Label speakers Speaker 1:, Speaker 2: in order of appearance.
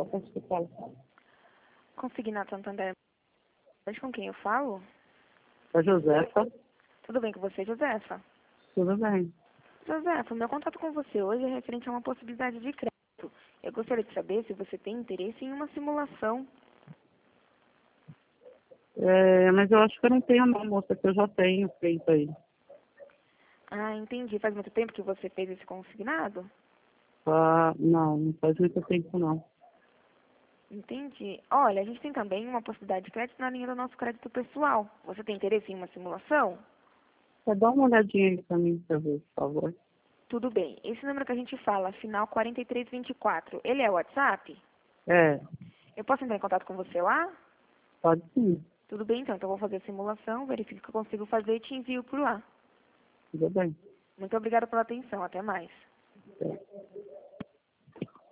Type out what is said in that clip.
Speaker 1: posso ficar.
Speaker 2: Consignado Santander. Com quem eu falo?
Speaker 1: A Josefa,
Speaker 2: Tudo bem com você, Josefa?
Speaker 1: tudo bem.
Speaker 2: Josefa, meu contato com você hoje é referente a uma possibilidade de crédito. Eu gostaria de saber se você tem interesse em uma simulação.
Speaker 1: Mas eu acho que eu não tenho não, moça, que eu já tenho feito aí.
Speaker 2: Ah, entendi. Faz muito tempo que você fez esse consignado?
Speaker 1: Não faz muito tempo não.
Speaker 2: Entendi. Olha, a gente tem também uma possibilidade de crédito na linha do nosso crédito pessoal. Você tem interesse em uma simulação?
Speaker 1: Você dá uma olhadinha aí pra mim, pra ver, por favor.
Speaker 2: Tudo bem. Esse número que a gente fala, final 4324, ele é o WhatsApp?
Speaker 1: É,
Speaker 2: Eu posso entrar em contato com você lá?
Speaker 1: pode sim,
Speaker 2: Tudo bem, então. Então, eu vou fazer a simulação, verifico o que eu consigo fazer e te envio por lá.
Speaker 1: tudo bem.
Speaker 2: Muito obrigada pela atenção. Até mais.
Speaker 1: É.